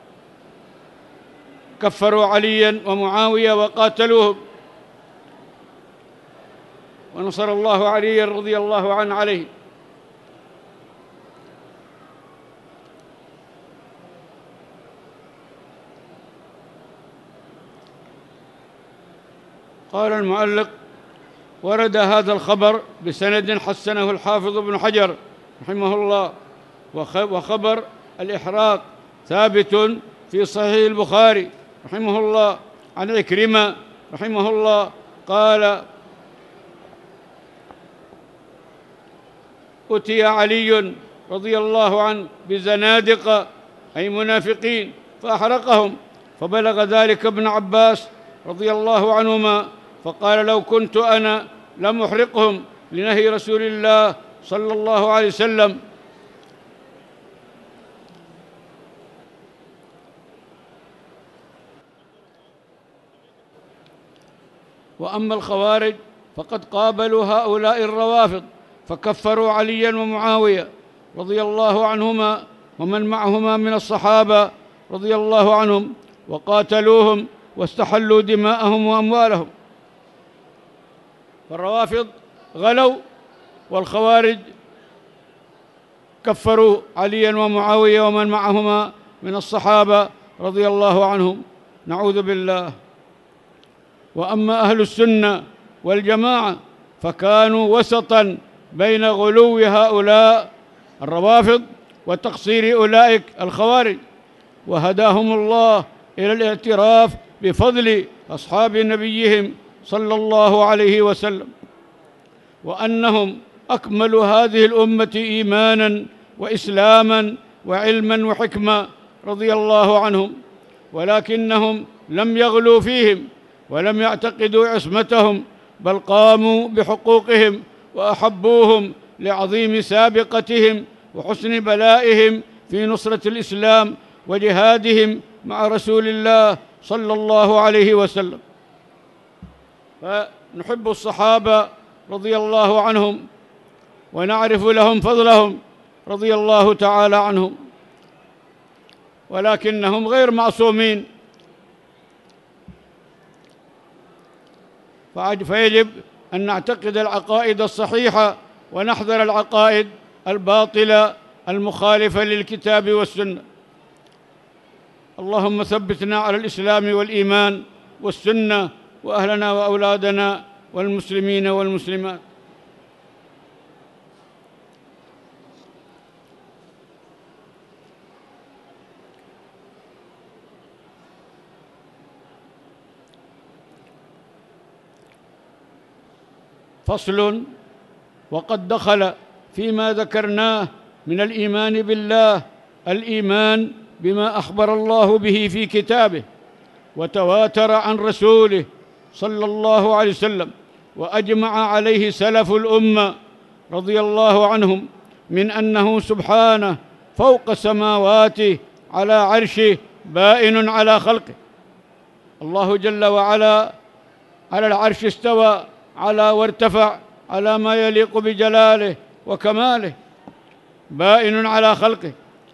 كفروا عليا ومعاوية وقاتلوهم، ونصر الله عليا رضي الله عنه عليه. قال المؤلف: ورد هذا الخبر بسند حسنه الحافظ ابن حجر رحمه الله، وخبر الإحراق ثابت في صحيح البخاري رحمه الله عن عكرمة رحمه الله قال: أتي علي رضي الله عنه بزنادقة أي منافقين فأحرقهم، فبلغ ذلك ابن عباس رضي الله عنهما، فقال: لو كنت أنا لم أحرقهم لنهي رسول الله صلى الله عليه وسلم. وأما الخوارج فقد قابلوا هؤلاء الروافض فكفروا عليا ومعاوية رضي الله عنهما ومن معهما من الصحابة رضي الله عنهم، وقاتلوهم واستحلوا دماءهم وأموالهم. فالروافض غلوا، والخوارج كفروا عليا ومعاوية ومن معهما من الصحابة رضي الله عنهم، نعوذ بالله. وأما أهل السنة والجماعة فكانوا وسطا بين غلو هؤلاء الروافض وتقصير أولئك الخوارج، وهداهم الله إلى الاعتراف بفضل أصحاب نبيهم صلى الله عليه وسلم، وأنهم أكمل هذه الأمة إيمانا وإسلاما وعلما وحكمة رضي الله عنهم، ولكنهم لم يغلوا فيهم ولم يعتقدوا عصمتهم، بل قاموا بحقوقهم وأحبوهم لعظيم سابقتهم وحسن بلائهم في نصرة الإسلام وجهادهم مع رسول الله صلى الله عليه وسلم. فنحب الصحابة رضي الله عنهم ونعرف لهم فضلهم رضي الله تعالى عنهم، ولكنهم غير معصومين، فيجب أن نعتقد العقائد الصحيحة ونحذر العقائد الباطلة المخالفة للكتاب والسنة. اللهم ثبتنا على الإسلام والإيمان والسنة، وأهلنا وأولادنا والمسلمين والمسلمات. فصل: وقد دخل فيما ذكرناه من الإيمان بالله الإيمان بما أخبر الله به في كتابه وتواتر عن رسوله صلى الله عليه وسلم، وأجمع عليه سلف الأمة رضي الله عنهم، من أنه سبحانه فوق سماواته على عرشه بائن على خلقه. الله جل وعلا على العرش استوى على وارتفع على ما يليق بجلاله وكماله، بائن على خلقه،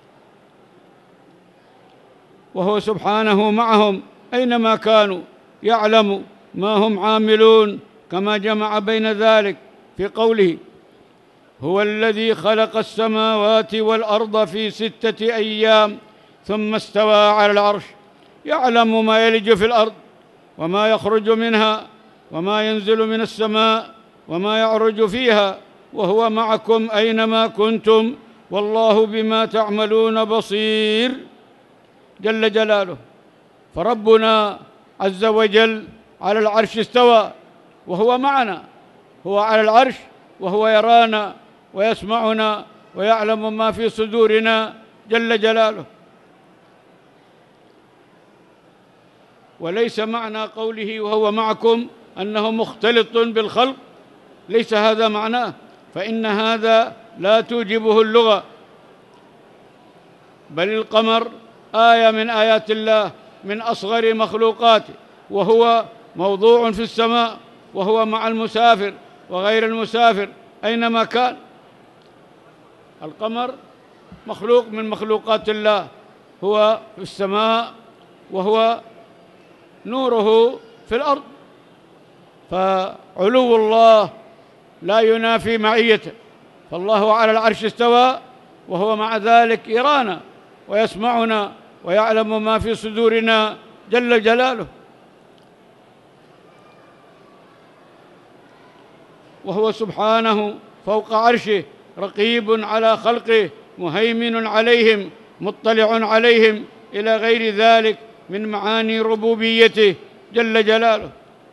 وهو سبحانه معهم أينما كانوا، يعلم ما هم عاملون، كما جمع بين ذلك في قوله: هو الذي خلق السماوات والأرض في 6 أيام ثم استوى على العرش يعلم ما يلج في الأرض وما يخرج منها وما ينزل من السماء وما يعرج فيها وهو معكم أينما كنتم والله بما تعملون بصير جل جلاله. فربنا عز وجل على العرش استوى وهو معنا، هو على العرش وهو يرانا ويسمعنا ويعلم ما في صدورنا جل جلاله. وليس معنى قوله وهو معكم أنه مختلط بالخلق، ليس هذا معناه، فإن هذا لا توجبه اللغة، بل القمر آية من آيات الله من أصغر مخلوقاته، وهو موضوع في السماء، وهو مع المسافر وغير المسافر أينما كان. القمر مخلوق من مخلوقات الله، هو في السماء وهو نوره في الأرض، فعلو الله لا ينافي معيته، فالله على العرش استوى وهو مع ذلك يرانا ويسمعنا ويعلم ما في صدورنا جل جلاله. وهو سبحانه فوق عرشه رقيب على خلقه مهيمن عليهم مطلع عليهم إلى غير ذلك من معاني ربوبيته جل جلاله.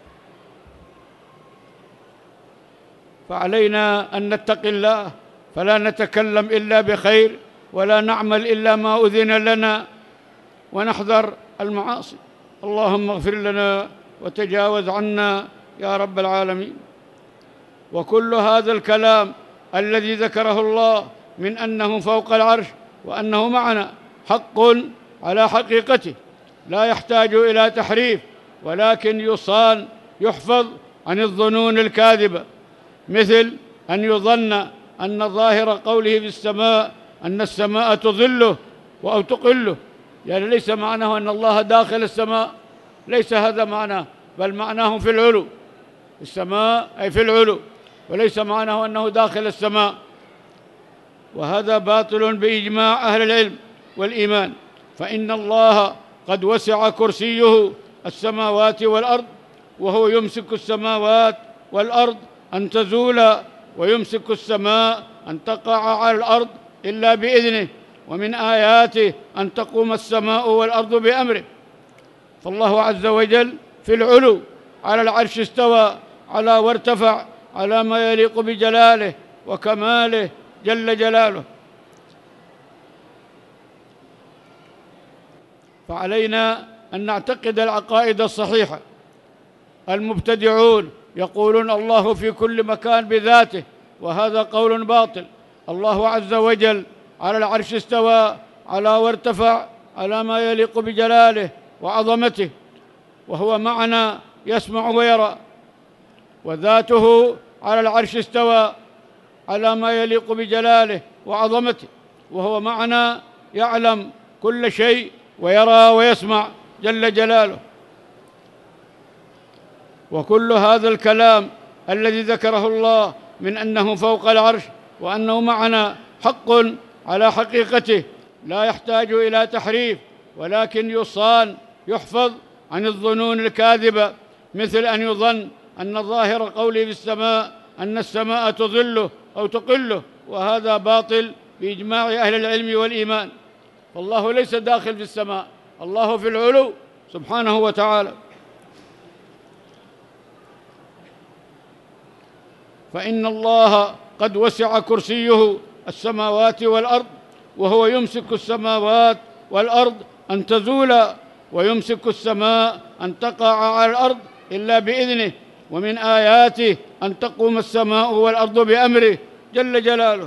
فعلينا أن نتقي الله فلا نتكلم إلا بخير ولا نعمل إلا ما أذن لنا، ونحذر المعاصي. اللهم اغفر لنا وتجاوز عنا يا رب العالمين. وكل هذا الكلام الذي ذكره الله من أنه فوق العرش وأنه معنا حق على حقيقته، لا يحتاج إلى تحريف، ولكن يصان يحفظ عن الظنون الكاذبة، مثل أن يظن أن ظاهر قوله في السماء أن السماء تظله أو تقله، يعني ليس معناه أن الله داخل السماء، ليس هذا معناه، بل معناه في العلو، السماء أي في العلو، وليس معناه أنه داخل السماء. وهذا باطل بإجماع أهل العلم والإيمان، فإن الله قد وسع كرسيه السماوات والأرض، وهو يمسك السماوات والأرض أن تزولا، ويمسك السماء أن تقع على الأرض إلا بإذنه، ومن آياته أن تقوم السماء والأرض بأمره. فالله عز وجل في العلو على العرش استوى على وارتفع على ما يليق بجلاله وكماله جل جلاله. فعلينا أن نعتقد العقائد الصحيحة. المبتدعون يقولون الله في كل مكان بذاته، وهذا قول باطل. الله عز وجل على العرش استوى على وارتفع على ما يليق بجلاله وعظمته، وهو معنا يسمع ويرى. وذاته على العرش استوى على ما يليق بجلاله وعظمته، وهو معنا يعلم كل شيء ويرى ويسمع جل جلاله. وكل هذا الكلام الذي ذكره الله من أنه فوق العرش وأنه معنا حق على حقيقته، لا يحتاج إلى تحريف، ولكن يصان يحفظ عن الظنون الكاذبة، مثل أن يظن أن ظاهر قوله في السماء أن السماء تظله أو تقله، وهذا باطل بإجماع أهل العلم والإيمان. فالله ليس داخل في السماء، الله في العلو سبحانه وتعالى. فإن الله قد وسع كرسيه السماوات والأرض، وهو يمسك السماوات والأرض أن تزولا، ويمسك السماء أن تقع على الأرض إلا بإذنه، ومن آياته أن تقوم السماء والأرض بأمره جل جلاله.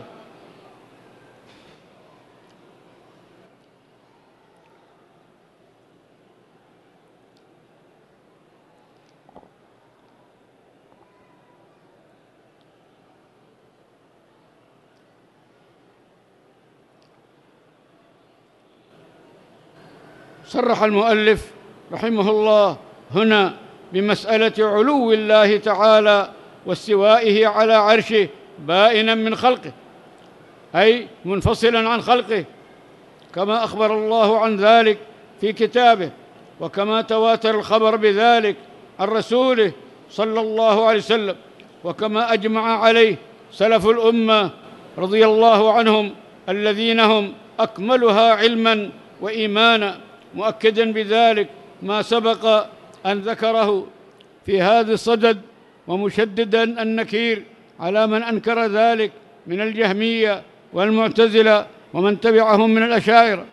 صرح المؤلف رحمه الله هنا بمسألة علو الله تعالى واستوائه على عرشه بائنا من خلقه، أي منفصلا عن خلقه، كما أخبر الله عن ذلك في كتابه، وكما تواتر الخبر بذلك عن رسوله صلى الله عليه وسلم، وكما أجمع عليه سلف الأمة رضي الله عنهم الذين هم أكملها علما وإيمانا، مؤكدا بذلك ما سبق أن ذكره في هذا الصدد، ومشددا النكير على من أنكر ذلك من الجهمية والمعتزلة ومن تبعهم من الأشاعرة.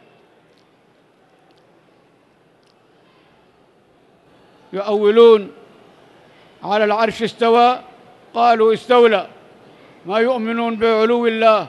يؤولون على العرش استوى، قالوا استولى، ما يؤمنون بعلو الله،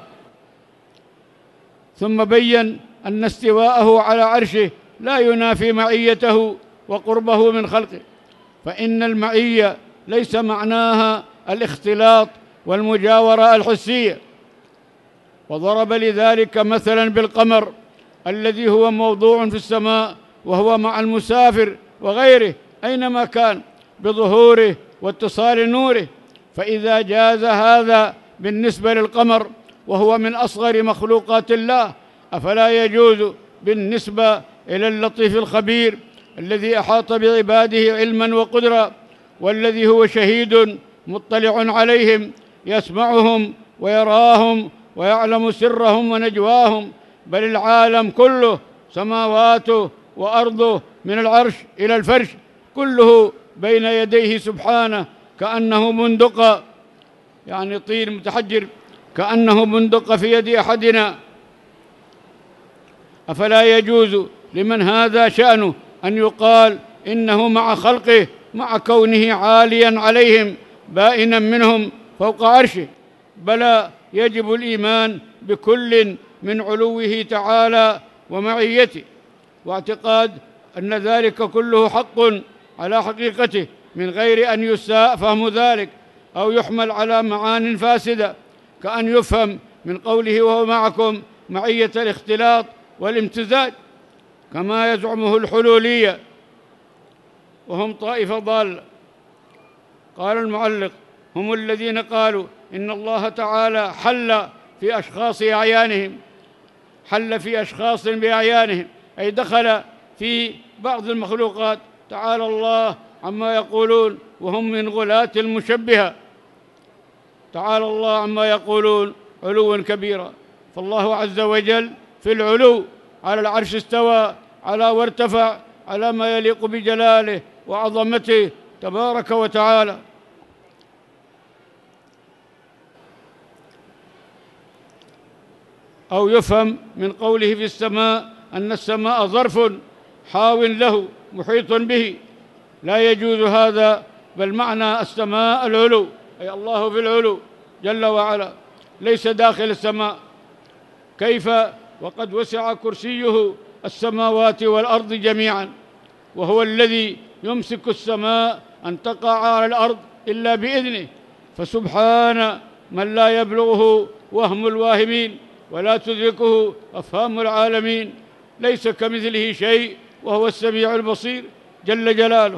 ثم بين أن استواءه على عرشه لا ينافي معيته وقربه من خلقه، فإن المعية ليس معناها الاختلاط والمجاورة الحسية. وضرب لذلك مثلا بالقمر الذي هو موضوع في السماء، وهو مع المسافر وغيره أينما كان بظهوره واتصال نوره، فإذا جاز هذا بالنسبة للقمر وهو من أصغر مخلوقات الله، أفلا يجوز بالنسبة إلى اللطيف الخبير الذي أحاط بعباده علما وقدرة، والذي هو شهيد مطلع عليهم، يسمعهم ويراهم ويعلم سرهم ونجواهم، بل العالم كله سماواته وأرضه من العرش إلى الفرش كله بين يديه سبحانه كأنه بندقة، يعني طين متحجر، كأنه بندقة في يد أحدنا. أفلا يجوز لمن هذا شأنه أن يقال إنه مع خلقه، مع كونه عاليا عليهم بائنا منهم فوق عرشه؟ بلى، يجب الإيمان بكل من علوه تعالى ومعيته، واعتقاد أن ذلك كله حق على حقيقته، من غير أن يساء فهم ذلك أو يحمل على معان فاسدة، كأن يفهم من قوله وهو معكم معية الاختلاط والامتزاج، كما يزعمه الحلولية، وهم طائفة ضالة. قال المعلق: هم الذين قالوا إن الله تعالى حل في أشخاص أعيانهم، حل في أشخاص بأعيانهم، أي دخل في بعض المخلوقات، تعالى الله عما يقولون وهم من غلاة المشبهة، تعالى الله عما يقولون علوا كبيرا. فالله عز وجل في العلو على العرش استوى، على وارتفع على ما يليق بجلاله وعظمته تبارك وتعالى. أو يفهم من قوله في السماء أن السماء ظرف حاو له محيط به، لا يجوز هذا، بل معنى السماء العلو، أي الله في العلو جل وعلا، ليس داخل السماء. كيف وقد وسع كرسيه السماوات والأرض جميعا، وهو الذي يمسك السماء أن تقع على الأرض إلا بإذنه، فسبحان من لا يبلغه وهم الواهمين ولا تدركه أفهام العالمين، ليس كمثله شيء وهو السميع البصير جل جلاله.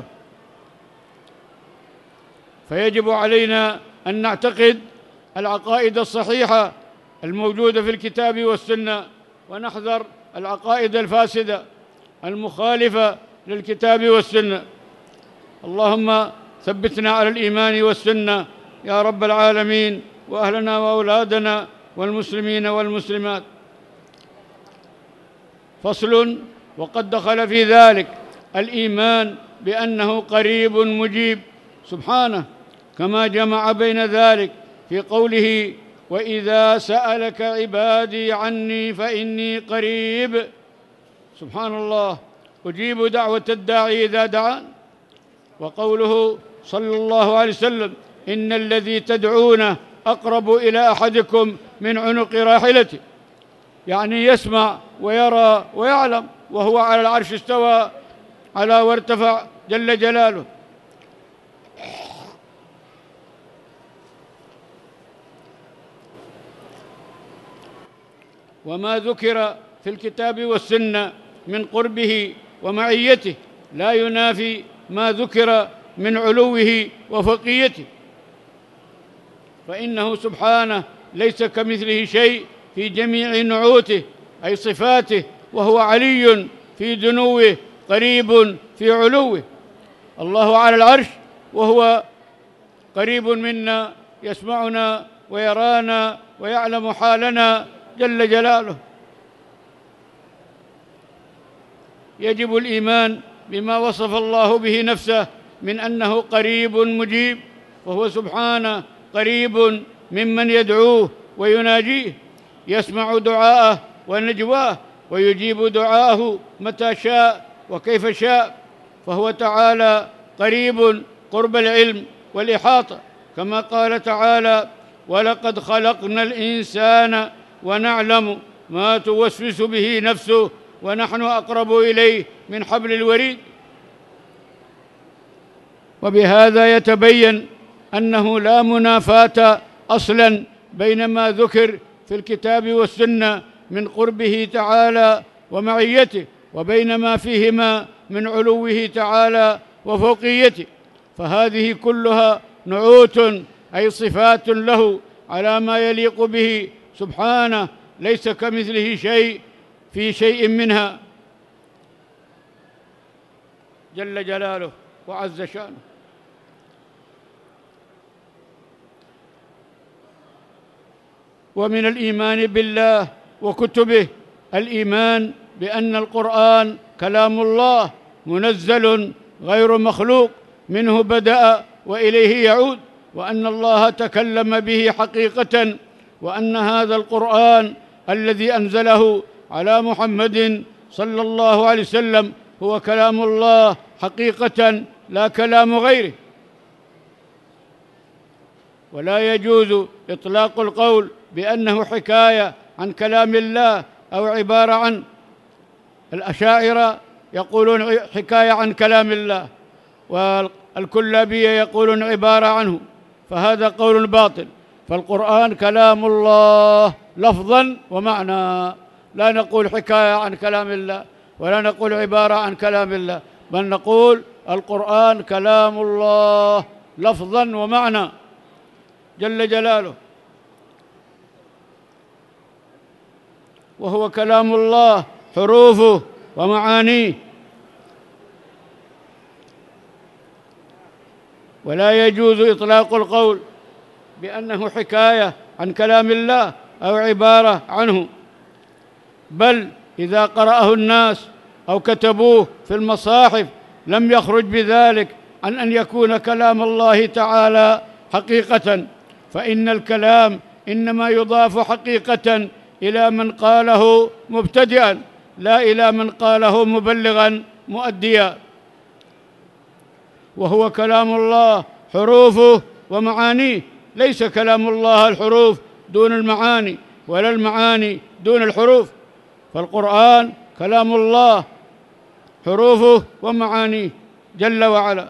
فيجب علينا أن نعتقد العقائد الصحيحة الموجودة في الكتاب والسنة، ونحذر العقائد الفاسدة المخالفة للكتاب والسنة. اللهم ثبتنا على الإيمان والسنة يا رب العالمين، وأهلنا وأولادنا والمسلمين والمسلمات. فصل: وقد دخل في ذلك الإيمان بأنه قريب مجيب سبحانه، كما جمع بين ذلك في قوله: وإذا سألك عبادي عني فإني قريب، سبحان الله، أجيب دعوة الداعي إذا دعان. وقوله صلى الله عليه وسلم: إن الذي تدعونه أقرب إلى أحدكم من عنق راحلته، يعني يسمع ويرى ويعلم، وهو على العرش استوى على وارتفع جل جلاله. وما ذكر في الكتاب والسنة من قربه ومعيته لا ينافي ما ذكر من علوه وفوقيته. فإنه سبحانه ليس كمثله شيء في جميع نعوته أي صفاته، وهو علي في دنوه قريب في علوه. الله على العرش وهو قريب منا، يسمعنا ويرانا ويعلم حالنا جل جلاله. يجب الإيمان بما وصف الله به نفسه من أنه قريب مجيب، وهو سبحانه قريب ممن يدعوه ويناجيه، يسمع دعاءه ونجواه ويجيب دعاءه متى شاء وكيف شاء، فهو تعالى قريب قرب العلم والإحاطة، كما قال تعالى: ولقد خلقنا الإنسان ونعلم ما توسوس به نفسه ونحن أقرب إليه من حبل الوريد. وبهذا يتبين أنه لا منافاة أصلاً بين ما ذكر في الكتاب والسنة من قربه تعالى ومعيته وبين ما فيهما من علوه تعالى وفوقيته، فهذه كلها نعوت أي صفات له على ما يليق به سبحانه، ليس كمثله شيء في شيء منها جل جلاله وعز شانه. ومن الإيمان بالله وكتبه الإيمان بأن القرآن كلام الله منزل غير مخلوق، منه بدأ وإليه يعود، وأن الله تكلم به حقيقة، وأن هذا القرآن الذي أنزله على محمد صلى الله عليه وسلم هو كلام الله حقيقة لا كلام غيره. ولا يجوز إطلاق القول بأنه حكاية عن كلام الله أو عبارة عن. الأشاعرة يقولون حكاية عن كلام الله، والكلابية يقولون عبارة عنه، فهذا قول باطل. فالقرآن كلام الله لفظا ومعنى، لا نقول حكاية عن كلام الله ولا نقول عبارة عن كلام الله، بل نقول القرآن كلام الله لفظا ومعنى جل جلاله. وهو كلام الله حروفه ومعانيه، ولا يجوز إطلاق القول بأنه حكاية عن كلام الله أو عبارة عنه، بل إذا قرأه الناس أو كتبوه في المصاحف لم يخرج بذلك عن أن يكون كلام الله تعالى حقيقة، فإن الكلام إنما يضاف حقيقة إلى من قاله مبتدئا، لا إلى من قاله مبلغا مؤديا. وهو كلام الله حروفه ومعانيه، ليس كلام الله الحروف دون المعاني ولا المعاني دون الحروف، فالقرآن كلام الله حروفه ومعانيه جل وعلا.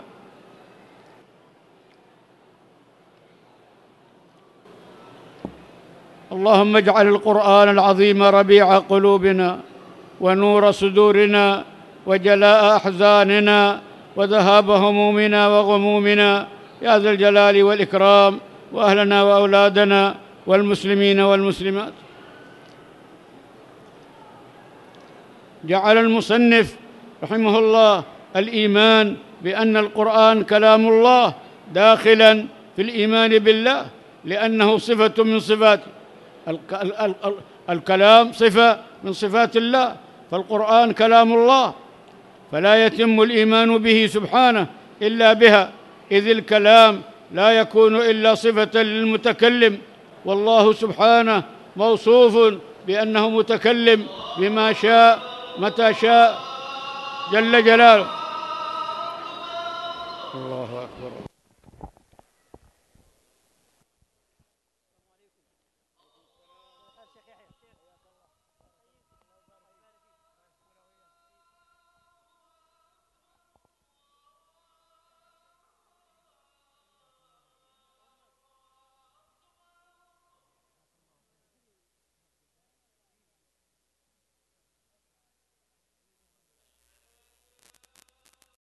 اللهم اجعل القرآن العظيم ربيع قلوبنا ونور صدورنا وجلاء أحزاننا وذهاب همومنا وغمومنا يا ذا الجلال والإكرام، وأهلنا وأولادنا والمسلمين والمسلمات. جعل المصنف رحمه الله الإيمان بأن القرآن كلام الله داخلا في الإيمان بالله، لأنه صفة من صفاته، الكلام صفة من صفات الله، فالقرآن كلام الله، فلا يتم الإيمان به سبحانه إلا بها، إذ الكلام لا يكون إلا صفة للمتكلم، والله سبحانه موصوف بأنه متكلم بما شاء متى شاء جل جلاله. الله أكبر.